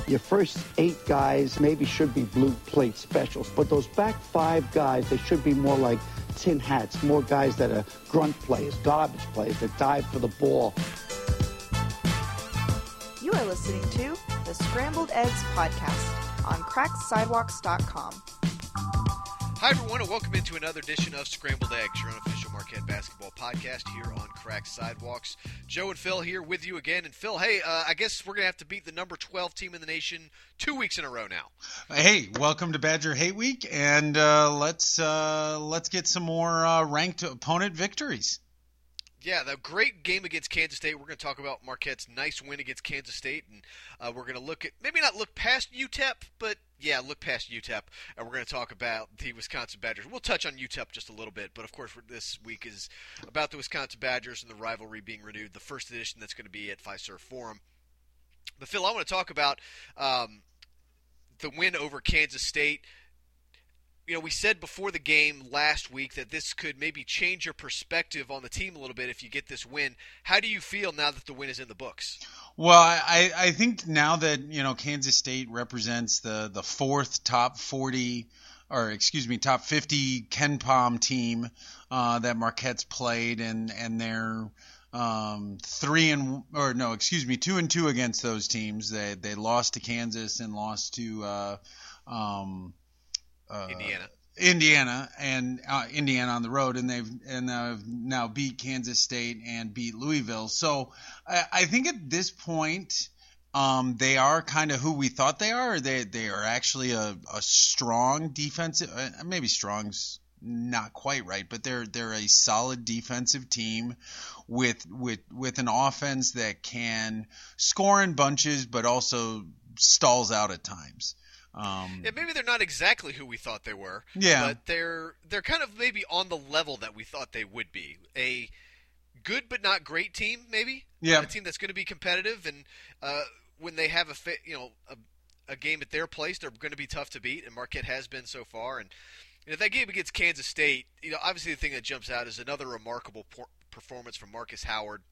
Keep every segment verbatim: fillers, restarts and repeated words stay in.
Your first eight guys maybe should be blue plate specials, but those back five guys, they should be more like tin hats, more guys that are grunt players, garbage players, that dive for the ball. You are listening to the Scrambled Eggs Podcast on cracked sidewalks dot com. Hi, everyone, and welcome into another edition of Scrambled Eggs, your unofficial Marquette basketball podcast here on Cracked Sidewalks. Joe and Phil here with you again. And Phil, hey, uh, I guess we're going to have to beat the number twelve team in the nation two weeks in a row now. Hey, welcome to Badger Hate Week, and uh, let's uh, let's get some more uh, ranked opponent victories. Yeah, the great game against Kansas State. We're going to talk about Marquette's nice win against Kansas State, and uh, we're going to look at, maybe not look past U T E P, but yeah, look past U T E P, and we're going to talk about the Wisconsin Badgers. We'll touch on U T E P just a little bit, but of course this week is about the Wisconsin Badgers and the rivalry being renewed, the first edition that's going to be at Fiserv Forum. But Phil, I want to talk about um, the win over Kansas State. You know, we said before the game last week that this could maybe change your perspective on the team a little bit if you get this win. How do you feel now that the win is in the books? Well, I, I think now that, you know, Kansas State represents the, the fourth top forty or, excuse me, top fifty KenPom team uh, that Marquette's played, and, and they're um, three and or no, excuse me, two and two against those teams. They they lost to Kansas and lost to uh, um, Uh, Indiana, Indiana, and uh, Indiana on the road, and they've and uh, now beat Kansas State and beat Louisville. So I, I think at this point, um, they are kind of who we thought they are. They they are actually a, a strong defensive, uh, maybe strong's not quite right, but they're they're a solid defensive team with with with an offense that can score in bunches, but also stalls out at times. Um, yeah, maybe they're not exactly who we thought they were. Yeah. But they're they're kind of maybe on the level that we thought they would be. A good but not great team, maybe. Yeah. A team that's going to be competitive, and uh, when they have a fa- you know a, a game at their place, they're going to be tough to beat, and Marquette has been so far. And you know, that game against Kansas State, you know, obviously the thing that jumps out is another remarkable por- performance from Marcus Howard.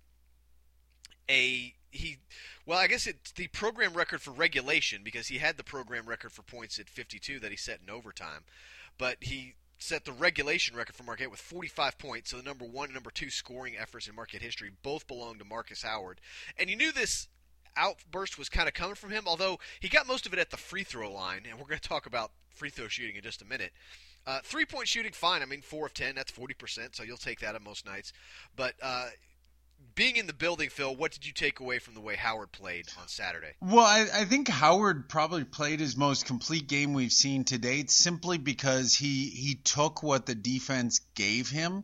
A he, well, I guess it's the program record for regulation, because he had the program record for points at fifty-two that he set in overtime, but he set the regulation record for Marquette with forty-five points. So the number one and number two scoring efforts in Marquette history both belong to Marcus Howard, and you knew this outburst was kind of coming from him, although he got most of it at the free throw line, and we're going to talk about free throw shooting in just a minute. Uh, three-point shooting, fine. I mean, four of ten, that's forty percent, so you'll take that on most nights, but uh, being in the building, Phil, what did you take away from the way Howard played on Saturday? Well, I, I think Howard probably played his most complete game we've seen to date, simply because he he took what the defense gave him.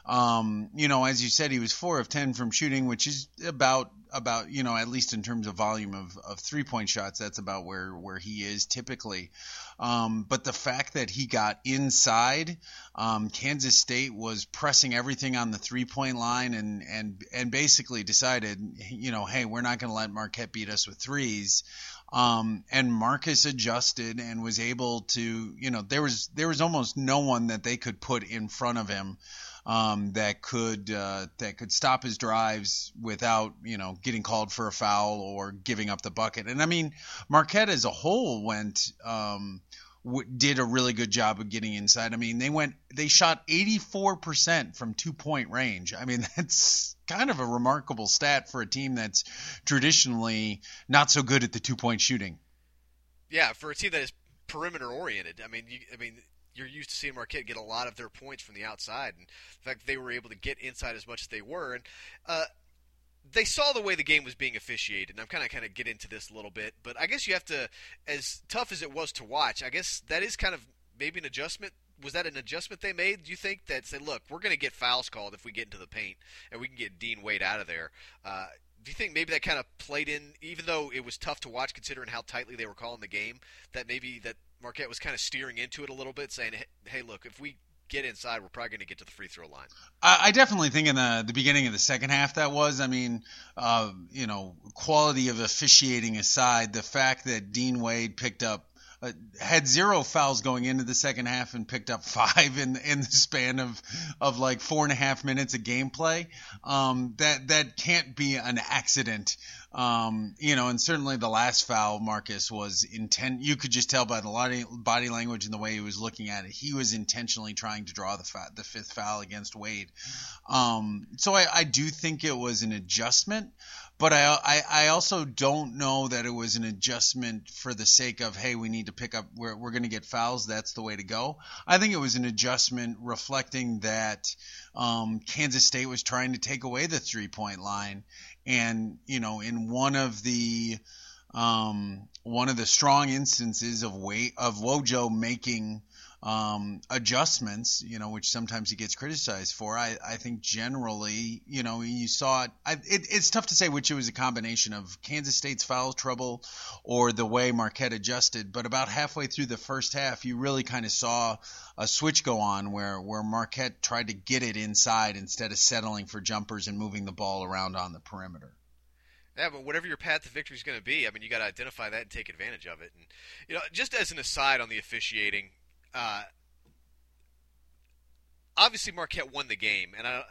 Um, you know, as you said, he was four of ten from shooting, which is about about you know, at least in terms of volume of, of three point shots, that's about where where he is typically. Um, but the fact that he got inside, um, Kansas State was pressing everything on the three point line, and and and basically decided, you know, hey, we're not going to let Marquette beat us with threes. Um, and Marcus adjusted and was able to, you know, there was there was almost no one that they could put in front of him um, that could uh, that could stop his drives without, you know, getting called for a foul or giving up the bucket. And I mean, Marquette as a whole went um, w- did a really good job of getting inside. I mean, they went they shot eighty-four percent from two point range. I mean, that's kind of a remarkable stat for a team that's traditionally not so good at the two point shooting. Yeah, for a team that is perimeter oriented. I mean, you, I mean. You're used to seeing Marquette get a lot of their points from the outside, and the fact they were able to get inside as much as they were, and uh, they saw the way the game was being officiated. And I'm kind of kind of get into this a little bit, but I guess you have to, as tough as it was to watch, I guess that is kind of maybe an adjustment. Was that an adjustment they made? Do you think that said, look, we're going to get fouls called if we get into the paint, and we can get Dean Wade out of there? Uh, do you think maybe that kind of played in, even though it was tough to watch considering how tightly they were calling the game, that maybe that Marquette was kind of steering into it a little bit, saying, hey, look, if we get inside, we're probably going to get to the free throw line? I, I definitely think in the, the beginning of the second half that was. I mean, uh, you know, quality of officiating aside, the fact that Dean Wade picked up uh, had zero fouls going into the second half and picked up five in in the span of of like four and a half minutes of gameplay. Um, that that can't be an accident. Um, you know, and certainly the last foul, Marcus, was intent. You could just tell by the body language and the way he was looking at it. He was intentionally trying to draw the fa- the fifth foul against Wade. Um, so I, I do think it was an adjustment, but I, I I also don't know that it was an adjustment for the sake of, hey, we need to pick up. We're we're going to get fouls. That's the way to go. I think it was an adjustment reflecting that um, Kansas State was trying to take away the three point line. And, you know, in one of the um, one of the strong instances of Wade, of Wojo making um, adjustments, you know, which sometimes he gets criticized for, I, I think generally, you know, you saw it, I, it. It's tough to say which it was a combination of Kansas State's foul trouble or the way Marquette adjusted. But about halfway through the first half, you really kind of saw a switch go on where, where Marquette tried to get it inside instead of settling for jumpers and moving the ball around on the perimeter. Yeah, but whatever your path to victory is going to be, I mean, you got to identify that and take advantage of it. And, you know, just as an aside on the officiating, uh, obviously Marquette won the game, and I, I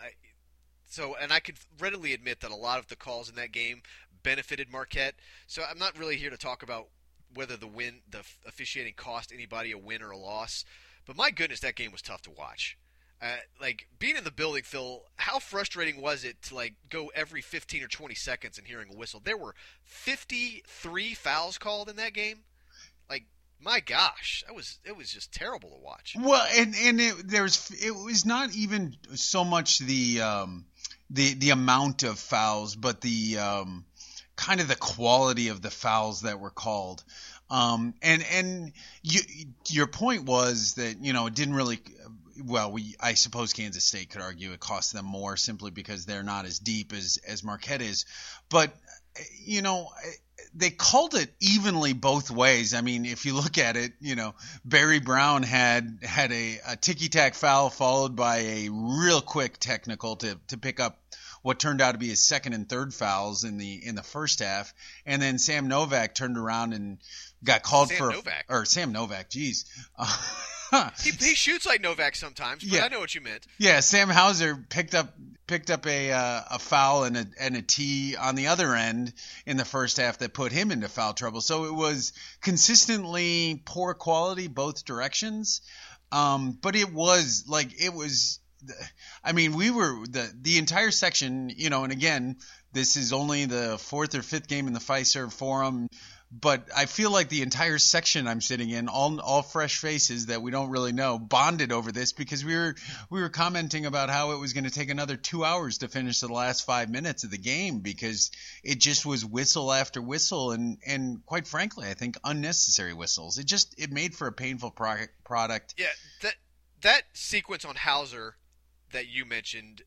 so and I could readily admit that a lot of the calls in that game benefited Marquette. So I'm not really here to talk about whether the win, the officiating cost anybody a win or a loss. But my goodness, that game was tough to watch. Uh, like, being in the building, Phil, how frustrating was it to, like, go every fifteen or twenty seconds and hearing a whistle? There were fifty-three fouls called in that game. Like, my gosh, that was it was just terrible to watch. Well, and and it, there's it was not even so much the um, the the amount of fouls, but the um, kind of the quality of the fouls that were called. Um, and and you, your point was that, you know, it didn't really. Well, we I suppose Kansas State could argue it cost them more simply because they're not as deep as as Marquette is, but you know, they called it evenly both ways. I mean, if you look at it, you know, Barry Brown had had a, a ticky-tack foul followed by a real quick technical to to pick up what turned out to be his second and third fouls in the in the first half, and then Sam Novak turned around and got called Sam for Novak. or Sam Novak, geez. Uh, he, he shoots like Novak sometimes, but yeah. I know what you meant. Yeah, Sam Hauser picked up picked up a uh, a foul and a and a tee on the other end in the first half that put him into foul trouble. So it was consistently poor quality both directions, um, but it was like it was. I mean, we were the the entire section, you know, and again, this is only the fourth or fifth game in the Fiserv Forum. But I feel like the entire section I'm sitting in, all all fresh faces that we don't really know, bonded over this because we were we were commenting about how it was going to take another two hours to finish the last five minutes of the game because it just was whistle after whistle and, and quite frankly, I think unnecessary whistles. It just it made for a painful pro- product. Yeah, that that sequence on Hauser that you mentioned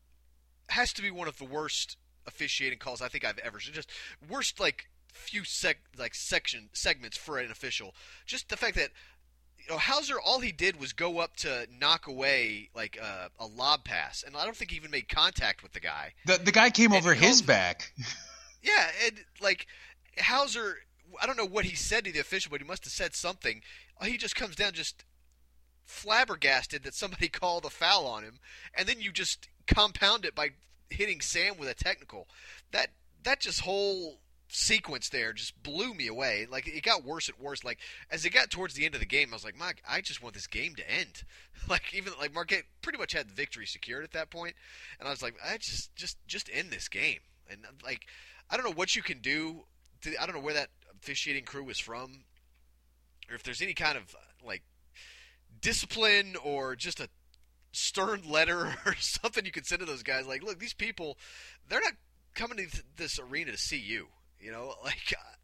has to be one of the worst officiating calls I think I've ever seen. Just worst like. few sec like section segments for an official. Just the fact that, you know, Hauser, all he did was go up to knock away like a, a lob pass, and I don't think he even made contact with the guy. The the guy came and over his calls, back. Yeah, and like Hauser, I don't know what he said to the official, but he must have said something. He just comes down just flabbergasted that somebody called a foul on him, and then you just compound it by hitting Sam with a technical. That that just whole sequence there just blew me away. Like, it got worse and worse. Like, as it got towards the end of the game, I was like, Mike, I just want this game to end. Like, even like Marquette pretty much had the victory secured at that point, and I was like, I just just just end this game. And like, I don't know what you can do. To, I don't know where that officiating crew is from, or if there's any kind of like discipline or just a stern letter or something you could send to those guys. Like, look, these people, they're not coming to this arena to see you. You know, like, uh,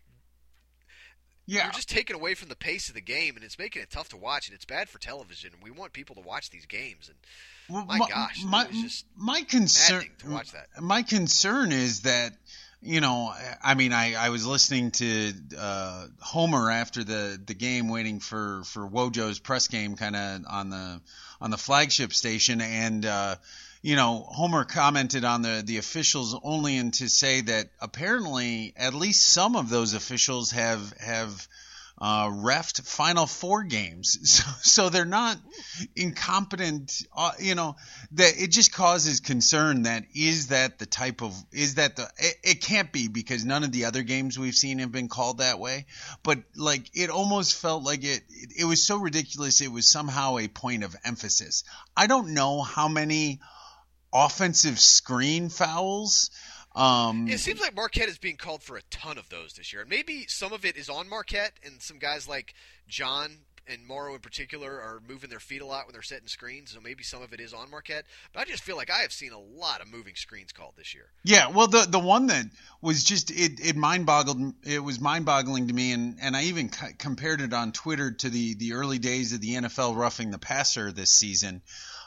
yeah. You're just taking away from the pace of the game, and it's making it tough to watch, and it's bad for television. And we want people to watch these games, and well, my, my gosh, my, it was just my concern to watch that. My concern is that, you know, I mean, I, I was listening to uh, Homer after the, the game, waiting for, for Wojo's press game, kind of on the on the flagship station, and. Uh, You know, Homer commented on the, the officials only and to say that apparently at least some of those officials have have uh, refed Final Four games. So, so they're not incompetent. Uh, you know, that it just causes concern. That is that the type of is that the it, it can't be, because none of the other games we've seen have been called that way. But like it almost felt like it. It, it was so ridiculous. It was somehow a point of emphasis. I don't know how many offensive screen fouls. Um, it seems like Marquette is being called for a ton of those this year. And maybe some of it is on Marquette, and some guys like John and Morrow in particular are moving their feet a lot when they're setting screens, so maybe some of it is on Marquette. But I just feel like I have seen a lot of moving screens called this year. Yeah, well, the the one that was just it it mind boggled it was mind boggling to me, and, and I even c- compared it on Twitter to the the early days of the N F L roughing the passer this season.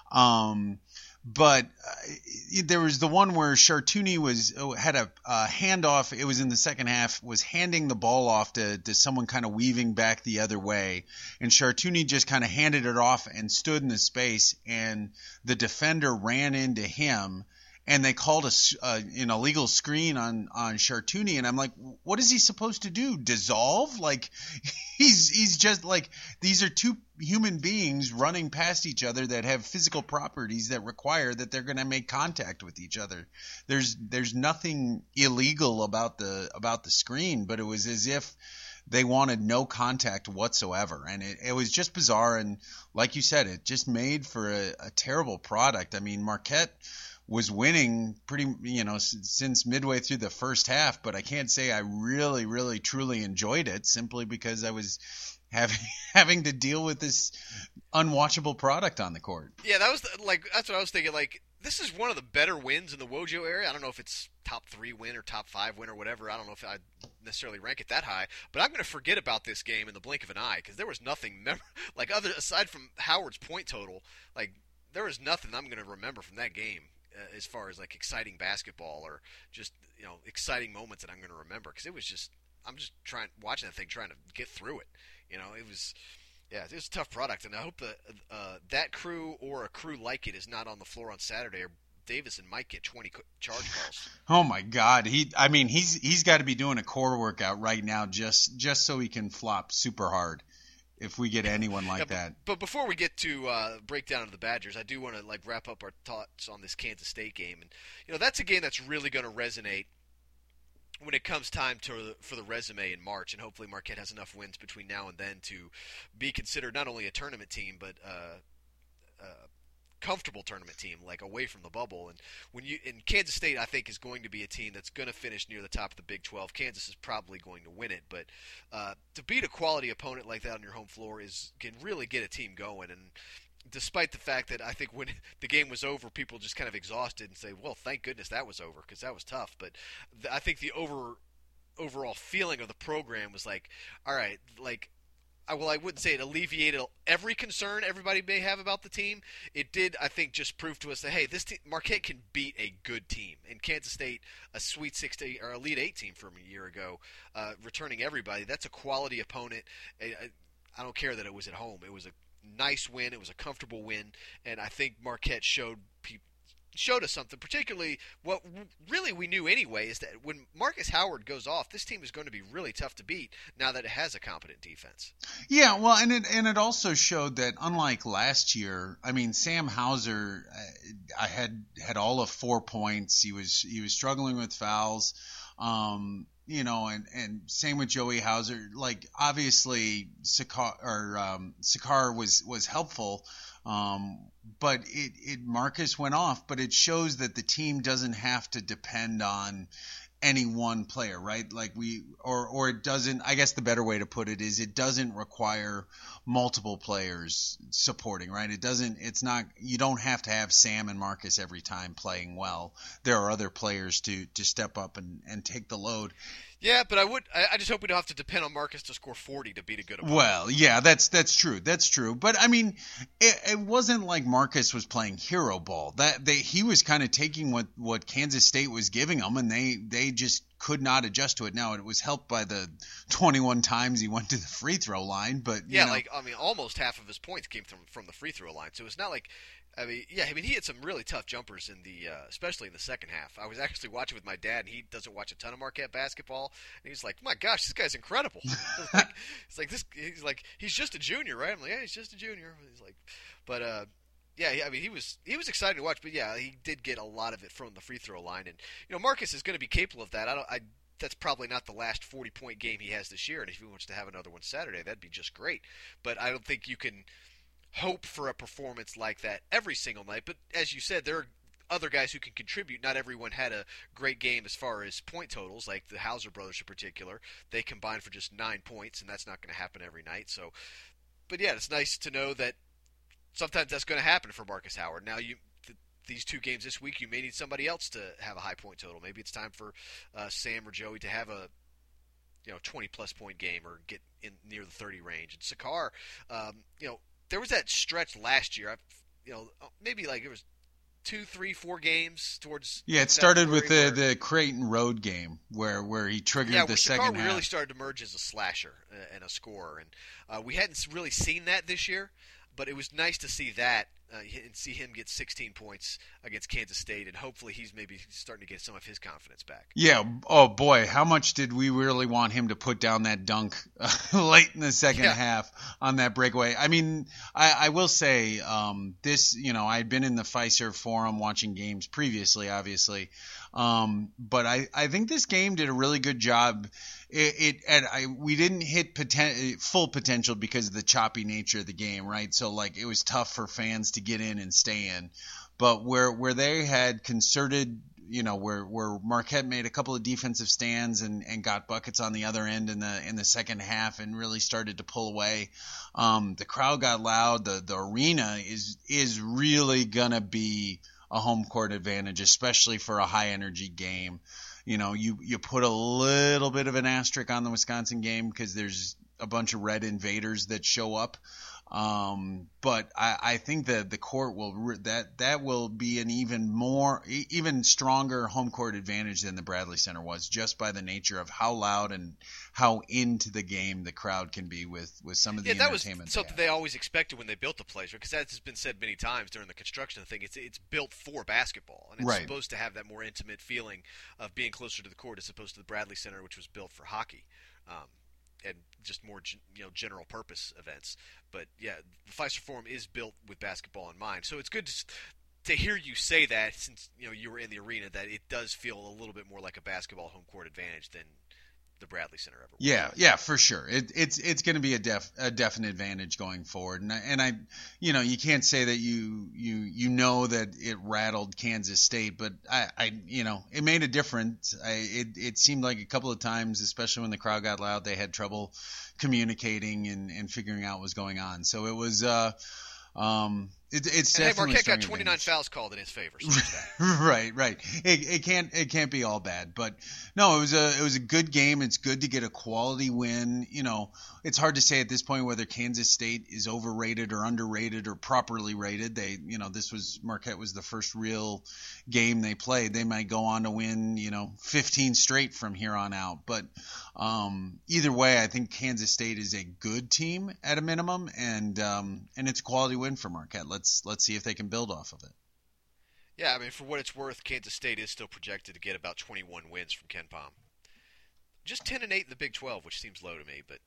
Um, But uh, there was the one where Chartouni was had a uh, handoff. It was in the second half. Was handing the ball off to, to someone kind of weaving back the other way, and Chartouni just kind of handed it off and stood in the space, and the defender ran into him, and they called a, uh, an illegal screen on on Chartouni, and I'm like, what is he supposed to do? Dissolve? Like he's he's just like, these are two human beings running past each other that have physical properties that require that they're going to make contact with each other. There's there's nothing illegal about the about the screen, but it was as if they wanted no contact whatsoever, and it, it was just bizarre. And like you said, it just made for a, a terrible product. I mean, Marquette was winning pretty, you know, since midway through the first half, but I can't say I really, really, truly enjoyed it, simply because I was having having to deal with this unwatchable product on the court. Yeah, that was the, like that's what I was thinking. Like, this is one of the better wins in the Wojo area. I don't know if it's top three win or top five win or whatever. I don't know if I'd necessarily rank it that high, but I'm going to forget about this game in the blink of an eye, because there was nothing mem- like other aside from Howard's point total. Like, there was nothing I'm going to remember from that game uh, as far as like exciting basketball or just, you know, exciting moments that I'm going to remember, because it was just I'm just trying watching that thing, trying to get through it. You know, it was. Yeah, it was a tough product, and I hope that uh, that crew or a crew like it is not on the floor on Saturday, or Davison might get twenty charge calls. Oh my God, he! I mean, he's he's got to be doing a core workout right now just just so he can flop super hard. If we get anyone like yeah, that. But, but before we get to uh, breakdown of the Badgers, I do want to like wrap up our thoughts on this Kansas State game, and you know that's a game that's really going to resonate when it comes time to for the resume in March, and hopefully Marquette has enough wins between now and then to be considered not only a tournament team, but uh, a comfortable tournament team, like away from the bubble. And when you in Kansas State, I think is going to be a team that's going to finish near the top of the Big twelve. Kansas is probably going to win it, but uh, to beat a quality opponent like that on your home floor is can really get a team going. And despite the fact that I think when the game was over, people just kind of exhausted and say, well, thank goodness that was over, because that was tough. But th- I think the over overall feeling of the program was like, all right, like, I, well, I wouldn't say it alleviated every concern everybody may have about the team. It did, I think, just prove to us that, hey, this team, Marquette can beat a good team. And Kansas State, a Sweet sixteen or Elite Eight team from a year ago, uh, returning everybody, that's a quality opponent. I, I don't care that it was at home. It was a nice win. It was a comfortable win, and I think Marquette showed pe- showed us something. Particularly, what really we knew anyway is that when Marcus Howard goes off, this team is going to be really tough to beat. Now that it has a competent defense. Yeah, well, and it and it also showed that unlike last year, I mean, Sam Hauser, I had had all of four points. He was he was struggling with fouls. Um, You know, and, and same with Joey Hauser. Like, obviously, Sakar, or, um, Sakar was, was helpful, um, but it, it Marcus went off. But it shows that the team doesn't have to depend on any one player, right? Like we, or or it doesn't. I guess the better way to put it is it doesn't require multiple players supporting, right? It doesn't. It's not. You don't have to have Sam and Marcus every time playing well. There are other players to to step up and, and take the load. Yeah, but I would. I, I just hope we don't have to depend on Marcus to score forty to beat a good opponent. Well, yeah, that's that's true. That's true. But I mean, it, it wasn't like Marcus was playing hero ball. That they he was kind of taking what, what Kansas State was giving him, and they they just could not adjust to it. Now it was helped by the twenty-one times he went to the free throw line, but yeah, you know. like I mean, almost half of his points came from from the free throw line. So it's not like I mean, yeah, I mean, he had some really tough jumpers in the, uh, especially in the second half. I was actually watching with my dad, and he doesn't watch a ton of Marquette basketball, and he's like, "My gosh, this guy's incredible." like, it's like this. He's like, he's just a junior, right? I'm like, "Yeah, he's just a junior." He's like, but uh, yeah, I mean, he was he was exciting to watch, but yeah, he did get a lot of it from the free throw line, and you know, Marcus is going to be capable of that. I don't, I. That's probably not the last forty-point game he has this year, and if he wants to have another one Saturday, that'd be just great. But I don't think you can hope for a performance like that every single night. But as you said, there are other guys who can contribute. Not everyone had a great game as far as point totals, like the Hauser brothers in particular. They combined for just nine points, and that's not going to happen every night. So, but yeah, it's nice to know that sometimes that's going to happen for Marcus Howard. Now, you th- these two games this week, you may need somebody else to have a high point total. Maybe it's time for uh, Sam or Joey to have a you know twenty plus point game or get in near the thirty range. And Sakar, um, you know. There was that stretch last year, I, you know, maybe like it was two, three, four games towards. Yeah, it started with the, the Creighton road game where, where he triggered yeah, the second half. Yeah, really started to emerge as a slasher and a scorer, and uh, we hadn't really seen that this year, but it was nice to see that uh, and see him get sixteen points against Kansas State, and hopefully he's maybe starting to get some of his confidence back. Yeah. Oh boy, how much did we really want him to put down that dunk uh, late in the second yeah. half on that breakaway? I mean, I, I will say um, this. You know, I had been in the Fiserv forum watching games previously, obviously, um, but I, I think this game did a really good job. It, it and I we didn't hit poten- full potential because of the choppy nature of the game, right? So like it was tough for fans to get in and stay in. But where where they had concerted, you know, where where Marquette made a couple of defensive stands and, and got buckets on the other end in the in the second half and really started to pull away, um, the crowd got loud. The the arena is is really gonna be a home court advantage, especially for a high energy game. You know, you, you put a little bit of an asterisk on the Wisconsin game because there's a bunch of red invaders that show up. Um, but I, I think that the court will that that will be an even more even stronger home court advantage than the Bradley Center was, just by the nature of how loud and how into the game the crowd can be with, with some of the yeah, that entertainment. Was something they, they always expected when they built the place, because that has been said many times during the construction thing. It's it's built for basketball, and it's right. supposed to have that more intimate feeling of being closer to the court as opposed to the Bradley Center, which was built for hockey. Um, and just more, you know, general purpose events. But yeah, the Fiserv Forum is built with basketball in mind. So it's good to, to hear you say that, since you know you were in the arena, that it does feel a little bit more like a basketball home court advantage than the Bradley Center ever was. Yeah, yeah, for sure. It, it's it's going to be a def a definite advantage going forward, and I, and I, you know, you can't say that you you you know that it rattled Kansas State, but I, I you know, it made a difference. I, it it seemed like a couple of times, especially when the crowd got loud, they had trouble communicating and, and figuring out what was going on. So it was. Uh, Um, it, it's and definitely hey, Marquette got twenty-nine advantage. Fouls called in his favor. So right, right. It, it can't it can't be all bad, but no, it was a it was a good game. It's good to get a quality win. You know, it's hard to say at this point whether Kansas State is overrated or underrated or properly rated. They, you know, this was Marquette was the first real game they played. They might go on to win, you know, fifteen straight from here on out. But um, either way, I think Kansas State is a good team at a minimum, and um, and it's a quality win for Marquette. Let's let's see if they can build off of it. Yeah, I mean, for what it's worth, Kansas State is still projected to get about twenty-one wins from KenPom. Just ten and eight in the Big twelve, which seems low to me, but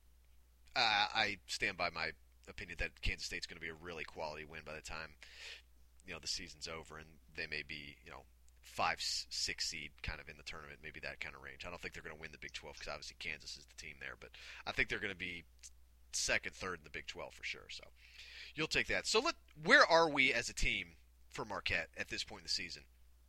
uh, I stand by my opinion that Kansas State's going to be a really quality win by the time you know the season's over, and they may be you know five, six seed kind of in the tournament, maybe that kind of range. I don't think they're going to win the Big twelve because obviously Kansas is the team there, but I think they're going to be second, third in the Big twelve for sure. So you'll take that. So let where are we as a team for Marquette at this point in the season?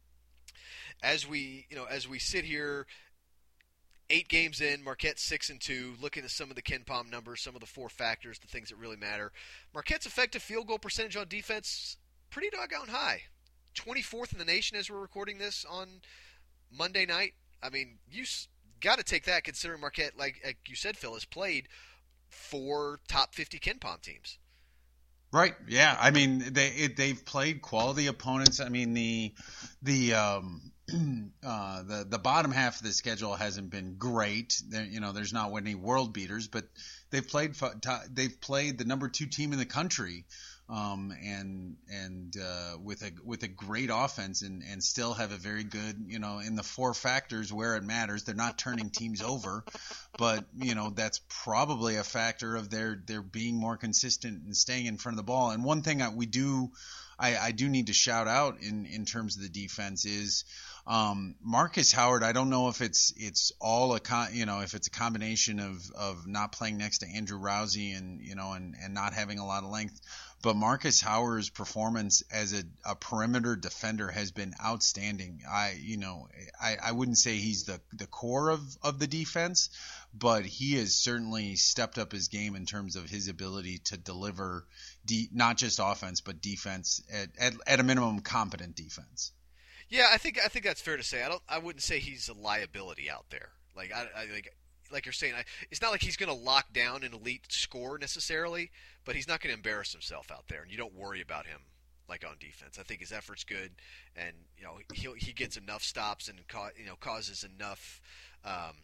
As we, you know, as we sit here, eight games in, Marquette six and two. Looking at some of the KenPom numbers, some of the four factors, the things that really matter. Marquette's effective field goal percentage on defense pretty doggone high, twenty-fourth in the nation as we're recording this on Monday night. I mean, you got to take that considering Marquette, like, like you said, Phil, has played four top fifty KenPom teams. Right. Yeah. I mean, they it, they've played quality opponents. I mean, the the um, uh, the the bottom half of the schedule hasn't been great. There, you know, there's not any world beaters, but they've played they've played the number two team in the country um, and and uh, with a with a great offense, and, and still have a very good, you know, in the four factors where it matters. They're not turning teams over, but you know that's probably a factor of their their being more consistent and staying in front of the ball. And one thing that we do, I, I do need to shout out in in terms of the defense is. Um, Marcus Howard, I don't know if it's it's all a con, you know if it's a combination of, of not playing next to Andrew Rousey and you know and, and not having a lot of length, but Marcus Howard's performance as a, a perimeter defender has been outstanding. I you know I, I wouldn't say he's the, the core of, of the defense, but he has certainly stepped up his game in terms of his ability to deliver de- not just offense but defense at, at at a minimum competent defense. Yeah, I think I think that's fair to say. I don't. I wouldn't say he's a liability out there. Like I, I like, like you're saying. I, it's not like he's going to lock down an elite score necessarily, but he's not going to embarrass himself out there, and you don't worry about him like on defense. I think his effort's good, and you know he he gets enough stops and ca- you know causes enough um,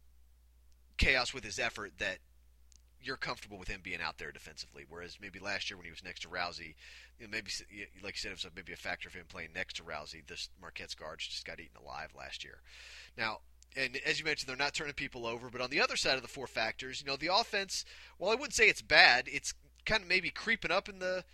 chaos with his effort that you're comfortable with him being out there defensively. Whereas maybe last year when he was next to Rousey, you know, maybe like you said, it was maybe a factor of him playing next to Rousey. This Marquette's guards just got eaten alive last year. Now, and as you mentioned, they're not turning people over. But on the other side of the four factors, you know, the offense. Well, I wouldn't say it's bad. It's kind of maybe creeping up in the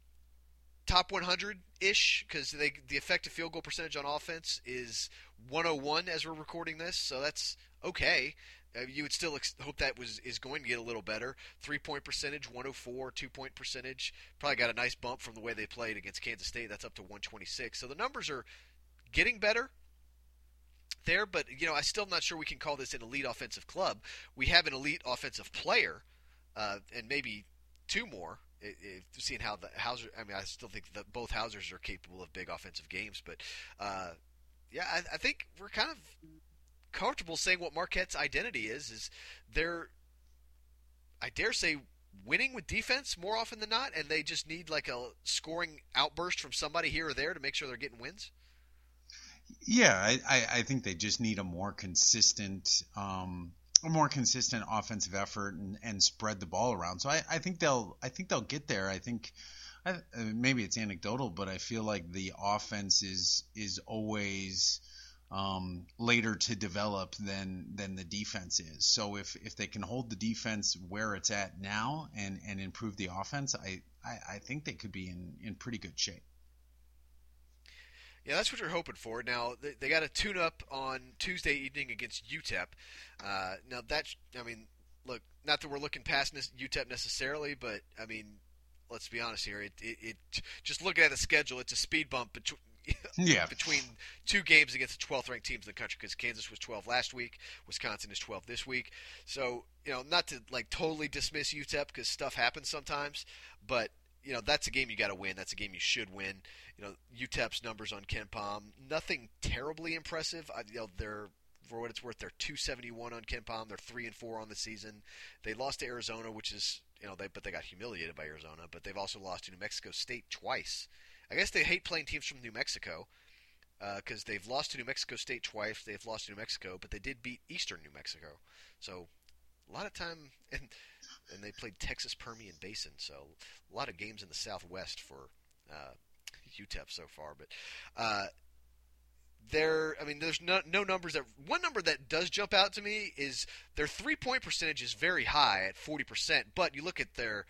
top one hundred ish because they the effective field goal percentage on offense is one oh one as we're recording this. So that's okay. Uh, you would still ex- hope that was is going to get a little better. Three-point percentage, one oh four. Two-point percentage, probably got a nice bump from the way they played against Kansas State. That's up to one twenty-six. So the numbers are getting better there, but you know, I still not sure we can call this an elite offensive club. We have an elite offensive player, uh, and maybe two more. It, it, seeing how the Hauser, I mean, I still think that both Hausers are capable of big offensive games, but uh, yeah, I, I think we're kind of comfortable saying what Marquette's identity is is they're, I dare say, winning with defense more often than not, and they just need like a scoring outburst from somebody here or there to make sure they're getting wins. Yeah, I, I, I think they just need a more consistent um, a more consistent offensive effort and, and spread the ball around. So I, I think they'll I think they'll get there. I think I, maybe it's anecdotal, but I feel like the offense is is always Um, later to develop than than the defense is. So if, if they can hold the defense where it's at now and, and improve the offense, I, I, I think they could be in, in pretty good shape. Yeah, that's what you're hoping for. Now, they, they got a tune-up on Tuesday evening against U T E P. Uh, now, that's, I mean, look, not that we're looking past U T E P necessarily, but, I mean, let's be honest here. It, it, it just looking at the schedule, it's a speed bump between yeah. between two games against the twelfth ranked teams in the country, because Kansas was twelve last week, Wisconsin is twelve this week. So, you know, not to like totally dismiss U T E P because stuff happens sometimes, but you know that's a game you got to win. That's a game you should win. You know, U T E P's numbers on KenPom, nothing terribly impressive. I, you know, they're for what it's worth, they're two seventy-one on KenPom. They're three and four on the season. They lost to Arizona, which is you know they but they got humiliated by Arizona. But they've also lost to New Mexico State twice. I guess they hate playing teams from New Mexico because uh, they've lost to New Mexico State twice. They've lost to New Mexico, but they did beat Eastern New Mexico. So a lot of time, and and they played Texas Permian Basin. So a lot of games in the Southwest for uh, U T E P so far. But uh, there, I mean, there's no, no numbers that. One number that does jump out to me is their three-point percentage is very high at forty percent. But you look at their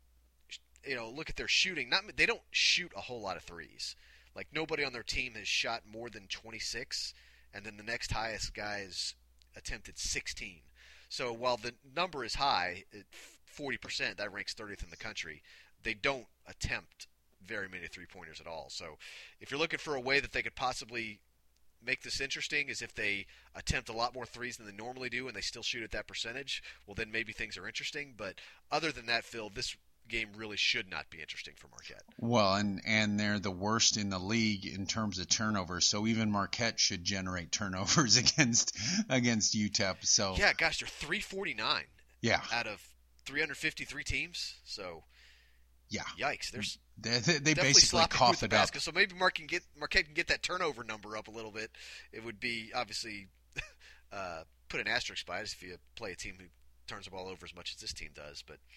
You know, look at their shooting. Not they don't shoot a whole lot of threes. Like nobody on their team has shot more than twenty-six, and then the next highest guy has attempted sixteen. So while the number is high, forty percent, that ranks thirtieth in the country. They don't attempt very many three-pointers at all. So if you're looking for a way that they could possibly make this interesting, is if they attempt a lot more threes than they normally do, and they still shoot at that percentage. Well, then maybe things are interesting. But other than that, Phil, this game really should not be interesting for Marquette. Well, and and they're the worst in the league in terms of turnovers. So even Marquette should generate turnovers against against U T E P. So yeah, gosh, they're three forty-nine. Yeah, out of three hundred fifty-three teams. So yeah, yikes. There's they, they, they basically cough it up. So maybe Mark can get Marquette can get that turnover number up a little bit. It would be obviously uh, put an asterisk by it if you play a team who turns the ball over as much as this team does, but.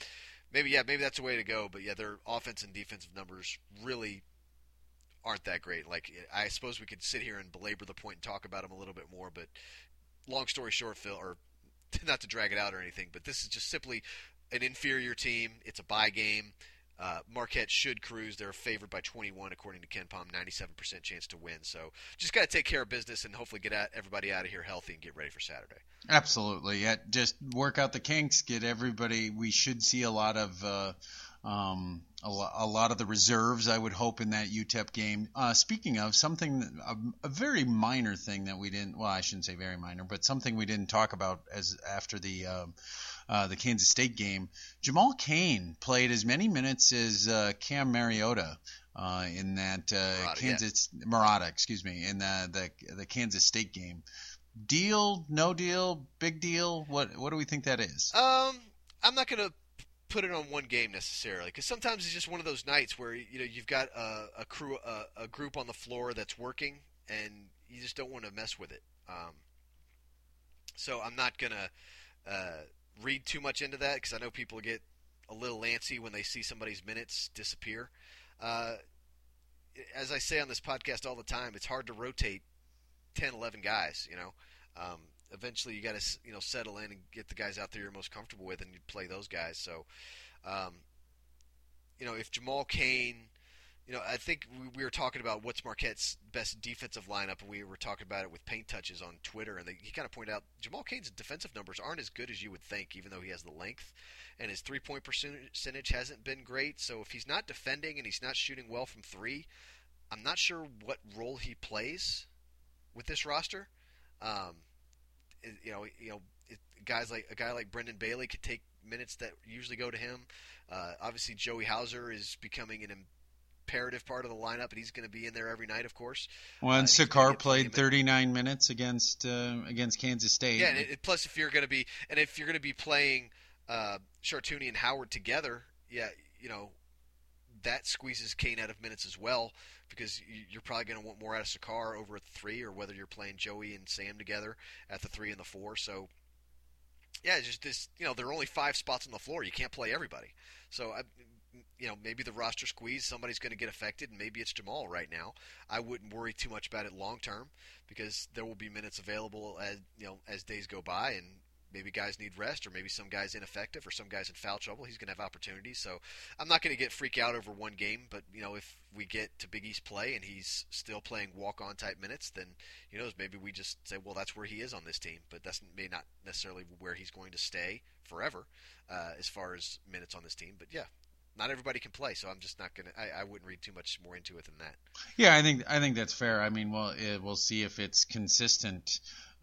maybe yeah, maybe that's the way to go. But yeah, their offense and defensive numbers really aren't that great. Like I suppose we could sit here and belabor the point and talk about them a little bit more, but long story short, Phil, or not to drag it out or anything, but this is just simply an inferior team. It's a bye game. Uh, Marquette should cruise. They're favored by twenty-one, according to Ken Palm, ninety-seven percent chance to win. So just got to take care of business and hopefully get at, everybody out of here healthy and get ready for Saturday. Absolutely. Yeah, just work out the kinks, get everybody. We should see a lot of uh, um, a, lo- a lot of the reserves, I would hope, in that U T E P game. Uh, speaking of something, a, a very minor thing that we didn't. Well, I shouldn't say very minor, but something we didn't talk about as after the. Uh, Uh, the Kansas State game, Jamal Cain played as many minutes as uh, Cam Mariota uh, in that uh, Murata, Kansas yeah. Murata, excuse me, in the, the the Kansas State game. Deal, no deal, big deal. What what do we think that is? Um, I'm not gonna put it on one game necessarily, because sometimes it's just one of those nights where you know you've got a, a crew, a, a group on the floor that's working, and you just don't want to mess with it. Um, so I'm not gonna. Uh, read too much into that because I know people get a little antsy when they see somebody's minutes disappear. Uh, as I say on this podcast all the time, it's hard to rotate ten, eleven guys, you know. Um, eventually you got to, you know, settle in and get the guys out there you're most comfortable with and you play those guys. So, um, you know, if Jamal Cain, you know, I think we, we were talking about what's Marquette's best defensive lineup, and we were talking about it with Paint Touches on Twitter, and they, he kind of pointed out Jamal Cain's defensive numbers aren't as good as you would think, even though he has the length, and his three-point percentage hasn't been great. So if he's not defending and he's not shooting well from three, I'm not sure what role he plays with this roster. Um, it, you know, you know, it, guys like a guy like Brendan Bailey could take minutes that usually go to him. Uh, obviously, Joey Hauser is becoming an imperative part of the lineup, and he's going to be in there every night, of course. Well, and uh, Sakar played thirty-nine minutes against uh, against Kansas State. Yeah, and it, plus if you're going to be and if you're going to be playing uh, Chartouni and Howard together, yeah, you know, that squeezes Cain out of minutes as well, because you're probably going to want more out of Sakar over at the three, or whether you're playing Joey and Sam together at the three and the four. So yeah, it's just this, you know, there are only five spots on the floor. You can't play everybody. So I. You know, maybe the roster squeeze, somebody's going to get affected, and maybe it's Jamal right now. I wouldn't worry too much about it long term, because there will be minutes available as you know as days go by, and maybe guys need rest, or maybe some guys ineffective, or some guys in foul trouble. He's going to have opportunities, so I'm not going to get freak out over one game. But you know, if we get to Big East play and he's still playing walk-on type minutes, then you know maybe we just say, well, that's where he is on this team. But that's may not necessarily where he's going to stay forever uh, as far as minutes on this team. But yeah. Not everybody can play, so I'm just not gonna. I, I wouldn't read too much more into it than that. Yeah, I think I think that's fair. I mean, well, it, we'll see if it's consistent,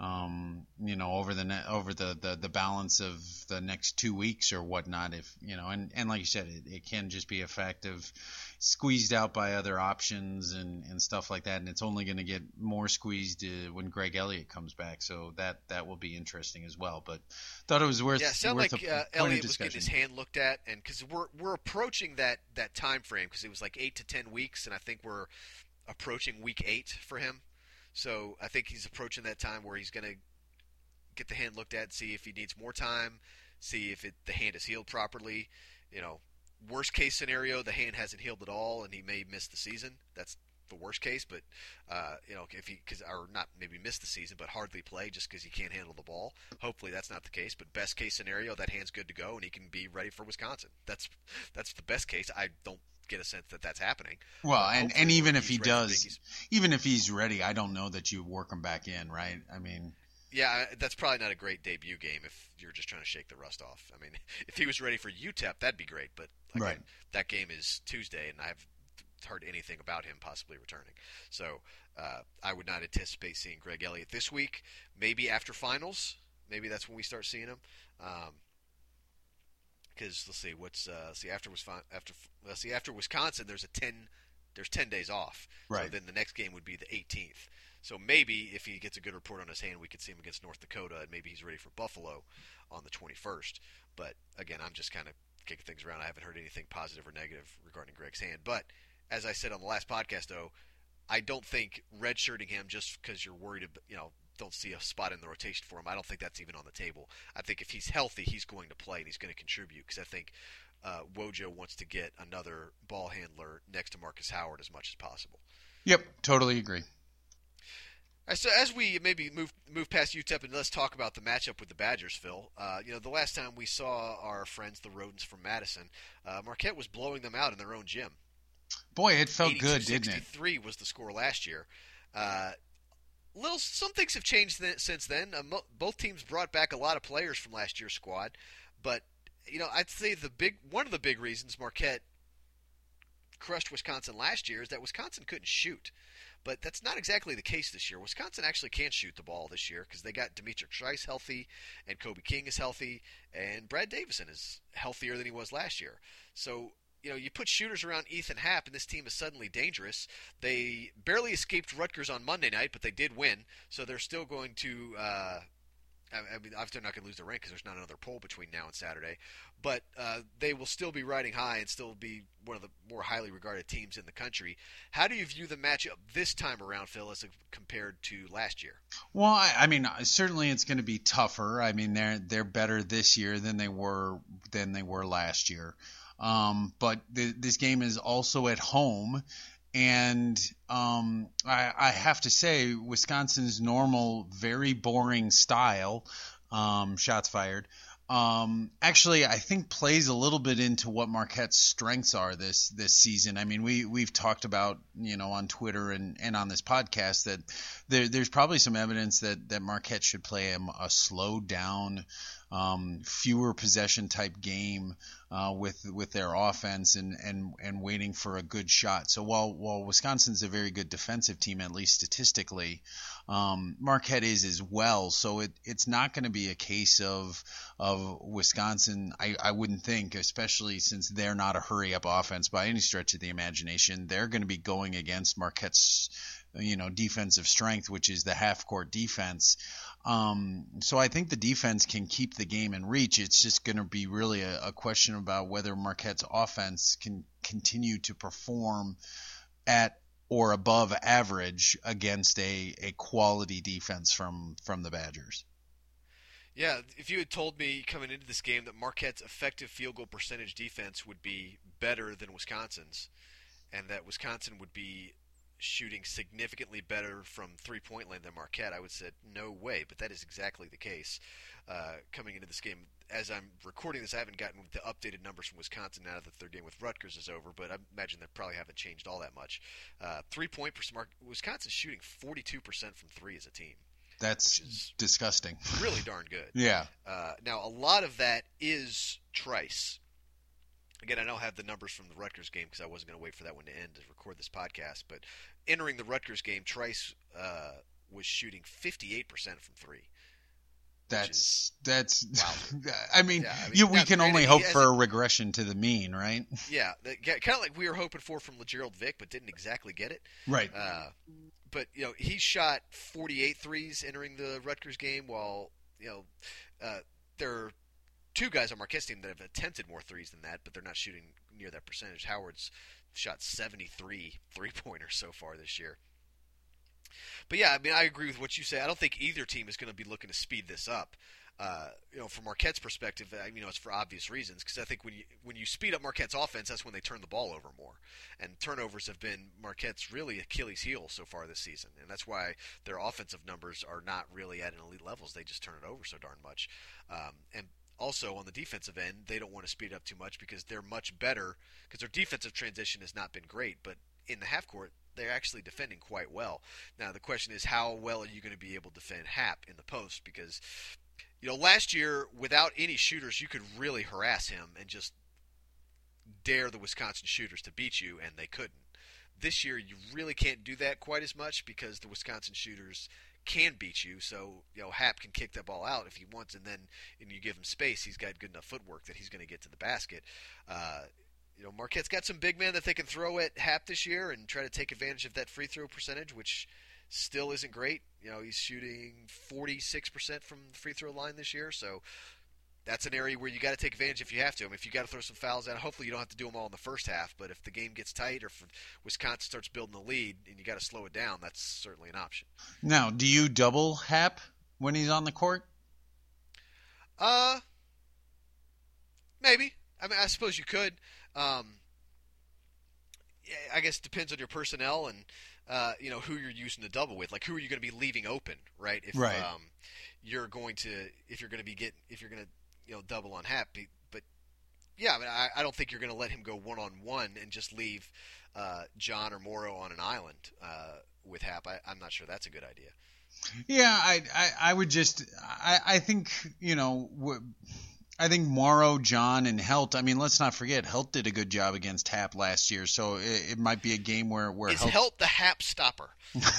um, you know, over the ne- over the, the, the balance of the next two weeks or whatnot. If you know, and, and like you said, it, it can just be effective, squeezed out by other options and, and stuff like that, and it's only going to get more squeezed uh, when Greg Elliott comes back. So that that will be interesting as well. But thought it was worth. Yeah, sound worth like a uh, point Elliott was getting his hand looked at, and because we're we're approaching that that time frame, because it was like eight to ten weeks, and I think we're approaching week eight for him. So I think he's approaching that time where he's going to get the hand looked at, see if he needs more time, see if it the hand is healed properly. You know, worst case scenario, the hand hasn't healed at all, and he may miss the season. That's the worst case, but uh, you know, if he cause, or not maybe miss the season, but hardly play just because he can't handle the ball. Hopefully that's not the case. But best case scenario, that hand's good to go and he can be ready for Wisconsin. That's that's the best case. I don't get a sense that that's happening. Well, uh, and, and even if he ready does, even if he's ready, I don't know that you work him back in, right? I mean. Yeah, that's probably not a great debut game if you're just trying to shake the rust off. I mean, if he was ready for U T E P, that'd be great. But again, right. that game is Tuesday, and I've heard anything about him possibly returning. So uh, I would not anticipate seeing Greg Elliott this week. Maybe after finals. Maybe that's when we start seeing him. Because um, let's see, what's uh, let's see after after let's see after Wisconsin, there's a ten there's ten days off. Right. So then the next game would be the eighteenth. So maybe if he gets a good report on his hand, we could see him against North Dakota, and maybe he's ready for Buffalo on the twenty-first. But again, I'm just kind of kicking things around. I haven't heard anything positive or negative regarding Greg's hand. But as I said on the last podcast, though, I don't think redshirting him just because you're worried about, you know, don't see a spot in the rotation for him. I don't think that's even on the table. I think if he's healthy, he's going to play and he's going to contribute, because I think uh, Wojo wants to get another ball handler next to Marcus Howard as much as possible. Yep, totally agree. All right, so as we maybe move move past U T E P and let's talk about the matchup with the Badgers, Phil. Uh, you know, the last time we saw our friends, the Rodents from Madison, uh, Marquette was blowing them out in their own gym. Boy, it felt good, didn't it? eighty-two sixty-three was the score last year. Uh, little some things have changed th- since then. Uh, mo- both teams brought back a lot of players from last year's squad, but you know, I'd say the big one of the big reasons Marquette crushed Wisconsin last year is that Wisconsin couldn't shoot. But that's not exactly the case this year. Wisconsin actually can shoot the ball this year because they got Demetric Trice healthy, and Kobe King is healthy, and Brad Davison is healthier than he was last year. So, you know, you put shooters around Ethan Happ, and this team is suddenly dangerous. They barely escaped Rutgers on Monday night, but they did win. So they're still going to uh, – I mean, obviously they're not going to lose their rank because there's not another poll between now and Saturday. But uh, they will still be riding high and still be one of the more highly regarded teams in the country. How do you view the matchup this time around, Phil, as compared to last year? Well, I, I mean, certainly it's going to be tougher. I mean, they're they're better this year than they were than they were last year. Um, but the, this game is also at home. And um, I, I have to say, Wisconsin's normal, very boring style, um, shots fired, um, actually I think plays a little bit into what Marquette's strengths are this this season. I mean, we we've talked about, you know, on Twitter and, and on this podcast that there, there's probably some evidence that, that Marquette should play a, a slowed down, um, fewer possession type game uh, with with their offense and, and, and waiting for a good shot. So while while Wisconsin's a very good defensive team, at least statistically, um, Marquette is as well. So it, it's not going to be a case of of Wisconsin. I, I wouldn't think, especially since they're not a hurry up offense by any stretch of the imagination. They're going to be going against Marquette's, you know, defensive strength, which is the half court defense. Um, so I think the defense can keep the game in reach. It's just going to be really a, a question about whether Marquette's offense can continue to perform at or above average against a, a quality defense from, from the Badgers. Yeah, if you had told me coming into this game that Marquette's effective field goal percentage defense would be better than Wisconsin's, and that Wisconsin would be shooting significantly better from three-point land than Marquette, I would say no way, but that is exactly the case uh, coming into this game. As I'm recording this, I haven't gotten the updated numbers from Wisconsin now that their game with Rutgers is over, but I imagine they probably haven't changed all that much. Uh, three-point percent, Wisconsin's shooting forty-two percent from three as a team. That's disgusting. Really darn good. Yeah. Uh, now, a lot of that is Trice. Again, I don't have the numbers from the Rutgers game because I wasn't going to wait for that one to end to record this podcast. But entering the Rutgers game, Trice uh, was shooting fifty-eight percent from three. That's that's. Wow. I mean, yeah, I mean you, we can only hope for a regression to the mean, right? Yeah, kind of like we were hoping for from LeGerald Vick, but didn't exactly get it. Right. Uh, but you know, he shot forty-eight threes entering the Rutgers game, while you know uh, there are two guys on Marquette's team that have attempted more threes than that, but they're not shooting near that percentage. Howard's shot seventy-three three-pointers so far this year. But yeah, I mean, I agree with what you say. I don't think either team is going to be looking to speed this up. Uh, you know, from Marquette's perspective, I mean, you know, it's for obvious reasons. Because I think when you when you speed up Marquette's offense, that's when they turn the ball over more. And turnovers have been Marquette's really Achilles' heel so far this season, and that's why their offensive numbers are not really at an elite levels. They just turn it over so darn much. Um, and also on the defensive end, they don't want to speed it up too much because they're much better. Because their defensive transition has not been great, but in the half court, they're actually defending quite well. Now, the question is, how well are you going to be able to defend Happ in the post? Because, you know, last year, without any shooters, you could really harass him and just dare the Wisconsin shooters to beat you, and they couldn't. This year, you really can't do that quite as much because the Wisconsin shooters can beat you. So, you know, Happ can kick that ball out if he wants, and then and you give him space, he's got good enough footwork that he's going to get to the basket. Uh, You know, Marquette's got some big men that they can throw at Happ this year and try to take advantage of that free throw percentage, which still isn't great. You know, he's shooting forty-six percent from the free throw line this year, so that's an area where you got to take advantage if you have to. I mean, if you got to throw some fouls out, hopefully you don't have to do them all in the first half, but if the game gets tight or if Wisconsin starts building the lead and you got to slow it down, that's certainly an option. Now, do you double Happ when he's on the court? Uh, maybe. I mean, I suppose you could. Um, I guess it depends on your personnel and uh, you know who you're using to double with. Like, who are you going to be leaving open, right? If right. Um, you're going to, if you're going to be getting, if you're going to, you know, double on Hap. But yeah, I mean, I, I don't think you're going to let him go one on one and just leave uh, John or Morrow on an island uh, with Hap. I, I'm not sure that's a good idea. Yeah, I, I, I would just, I, I think, you know, w- I think Morrow, John, and Helt. I mean, let's not forget, Helt did a good job against Hap last year, so it, it might be a game where where is Helt, Helt the Hap stopper?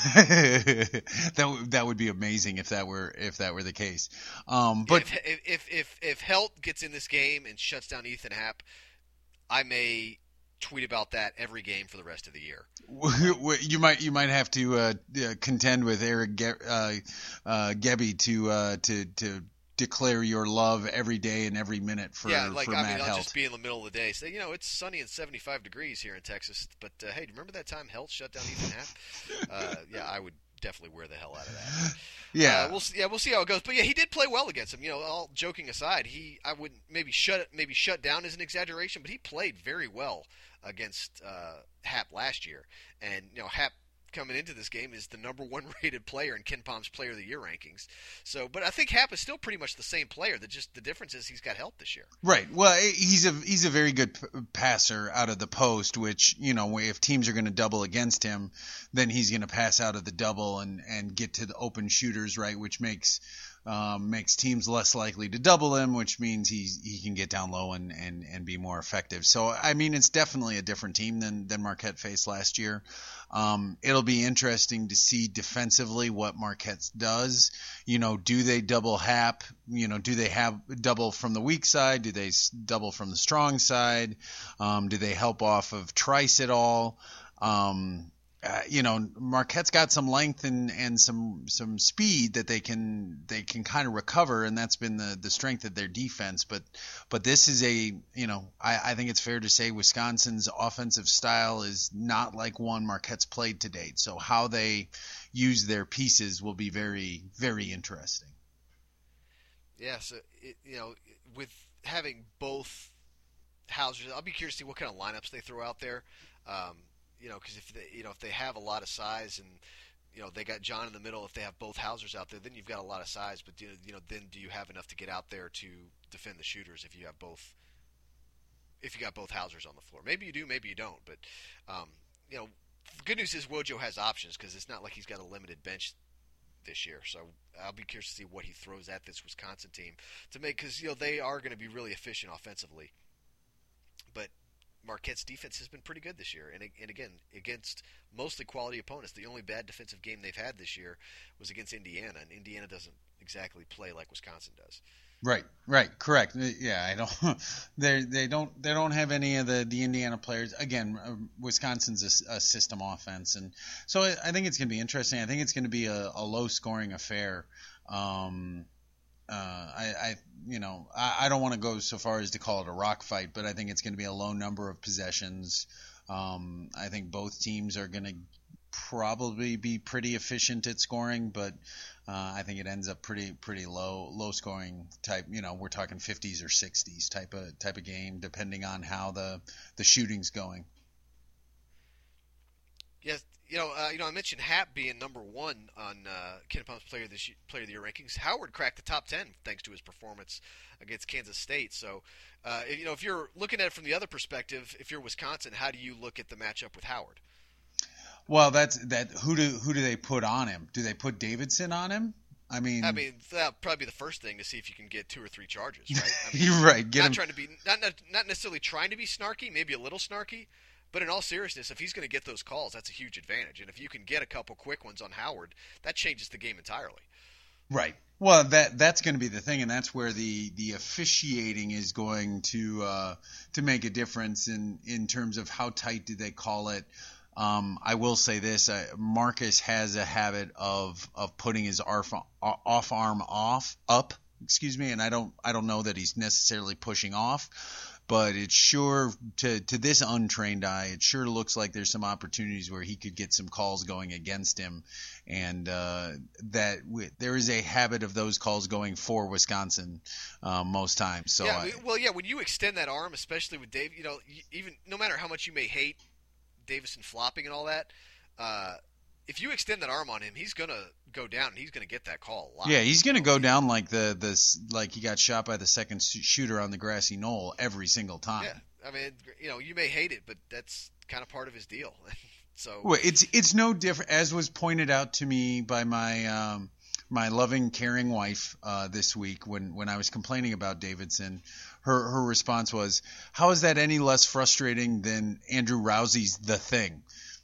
that w- that would be amazing if that were if that were the case. Um, but if if if if, if Helt gets in this game and shuts down Ethan Hap, I may tweet about that every game for the rest of the year. You might you might have to uh, contend with Eric Ge- uh, uh, Gebbie to uh, to to declare your love every day and every minute for yeah, like for I Matt mean, I'll Helt. just be in the middle of the day, say, you know, it's sunny and seventy-five degrees here in Texas, but uh, hey, do you remember that time Helt shut down Ethan Hap? uh, yeah, I would definitely wear the hell out of that. Yeah, uh, we'll see, yeah, we'll see how it goes. But yeah, he did play well against him. You know, all joking aside, he I wouldn't maybe shut maybe shut down is an exaggeration, but he played very well against uh, Hap last year. And you know, Hap coming into this game is the number one rated player in KenPom's Player of the Year rankings. So, but I think Hap is still pretty much the same player. That just the difference is he's got help this year. Right. Well, he's a he's a very good p- passer out of the post, which, you know, if teams are going to double against him, then he's going to pass out of the double and, and get to the open shooters, right, which makes um, makes teams less likely to double him, which means he's he can get down low and, and, and be more effective. So, I mean, it's definitely a different team than, than Marquette faced last year. Um, it'll be interesting to see defensively what Marquette does. You know, do they double Hap? You know, do they have double from the weak side? Do they double from the strong side? Um, do they help off of Trice at all? Um, uh, you know, Marquette's got some length and, and some some speed that they can they can kind of recover, and that's been the, the strength of their defense. But but this is a you know I, I think it's fair to say Wisconsin's offensive style is not like one Marquette's played to date. So how they use their pieces will be very very interesting. Yeah, so it, you know, with having both Hausers, I'll be curious to see what kind of lineups they throw out there. Um, You know, because if they, you know, if they have a lot of size and, you know, they got John in the middle, if they have both Hausers out there, then you've got a lot of size. But, you know, then do you have enough to get out there to defend the shooters if you have both, if you got both Hausers on the floor? Maybe you do, maybe you don't. But, um, you know, the good news is Wojo has options because it's not like he's got a limited bench this year. So I'll be curious to see what he throws at this Wisconsin team to make, because, you know, they are going to be really efficient offensively. But Marquette's defense has been pretty good this year, and and again against mostly quality opponents. The only bad defensive game they've had this year was against Indiana, and Indiana doesn't exactly play like Wisconsin does. Right, right, correct. Yeah, I don't. They they don't they don't have any of the, the Indiana players. Again, uh, Wisconsin's a, a system offense, and so I, I think it's going to be interesting. I think it's going to be a, a low scoring affair. Um, Uh, I, I, you know, I, I don't want to go so far as to call it a rock fight, but I think it's going to be a low number of possessions. Um, I think both teams are going to probably be pretty efficient at scoring, but uh, I think it ends up pretty, pretty low, low scoring type. You know, we're talking fifties or sixties type of type of game, depending on how the the shooting's going. Yes. You know, uh, you know, I mentioned Hap being number one on uh, KenPom's Player of the Player of the Year rankings. Howard cracked the top ten thanks to his performance against Kansas State. So, uh, you know, if you're looking at it from the other perspective, if you're Wisconsin, how do you look at the matchup with Howard? Well, that's that. Who do who do they put on him? Do they put Davidson on him? I mean, I mean, that'll probably be the first thing to see if you can get two or three charges, right? I mean, You're right. Get not him. trying to be not not necessarily trying to be snarky, maybe a little snarky. But in all seriousness, if he's going to get those calls, that's a huge advantage. And if you can get a couple quick ones on Howard, that changes the game entirely. Right. Well, that that's going to be the thing, and that's where the, the officiating is going to uh, to make a difference in, in terms of how tight do they call it. Um, I will say this: uh, Marcus has a habit of of putting his arf, off arm off up. Excuse me, and I don't I don't know that he's necessarily pushing off. but it sure to to this untrained eye, it sure looks like there's some opportunities where he could get some calls going against him, and uh, that w- there is a habit of those calls going for Wisconsin uh, most times. So yeah, I, well, yeah, when you extend that arm, especially with Dave, you know, even no matter how much you may hate Davison flopping and all that, uh, if you extend that arm on him, he's gonna go down and he's gonna get that call a lot. Yeah, he's gonna go down like the the like he got shot by the second shooter on the grassy knoll every single time. Yeah, I mean, you know, you may hate it, but that's kind of part of his deal. So well, it's it's no different, as was pointed out to me by my um, my loving, caring wife uh, this week when when I was complaining about Davidson. Her her response was, "How is that any less frustrating than Andrew Rousey's The Thing?"